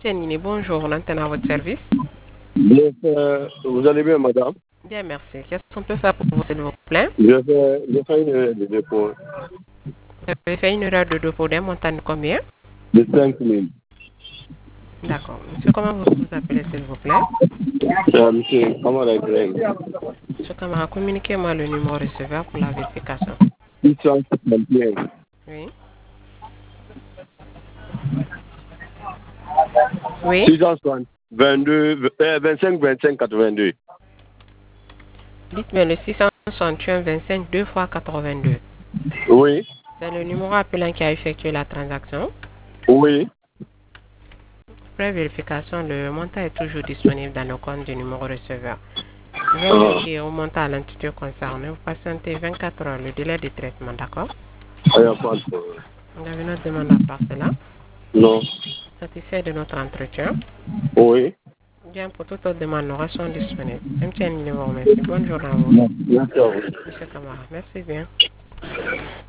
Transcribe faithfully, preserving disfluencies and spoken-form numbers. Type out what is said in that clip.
Tianini, bonjour, on antenne à votre service. Bien, euh, vous allez bien, madame? Bien, merci. Qu'est-ce qu'on peut faire pour vous, s'il vous plaît? Je fais, je fais une erreur de dépôt Vous avez fait une erreur de dépôt d'un montant de combien? de cinq mille. D'accord. Monsieur, comment vous vous appelez, s'il vous plaît? Euh, monsieur, comment la grève? Monsieur Camara, communiquez-moi le numéro receveur pour la vérification. six cent soixante et un. Oui. Oui. six cent soixante, vingt-deux, euh, vingt-cinq, vingt-cinq, quatre-vingt-deux. Dites-moi le six cent soixante et un vingt-cinq deux fois quatre-vingt-deux. Oui, C'est le numéro appelant qui a effectué la transaction. oui. Après vérification, le montant est toujours disponible dans le compte du numéro receveur. Je vais Ah, vérifier au montant à l'entité concernée. Vous patientez vingt-quatre heures, le délai de traitement, d'accord? il n'y a pas de problème. Vous avez notre demande à part cela. Non. Satisfait de notre entretien. Oui. Bien, pour toute autre demande, nous restons disponibles. M T N, vous remercie. Bonne journée à vous. Merci à vous. Monsieur Camara, merci bien.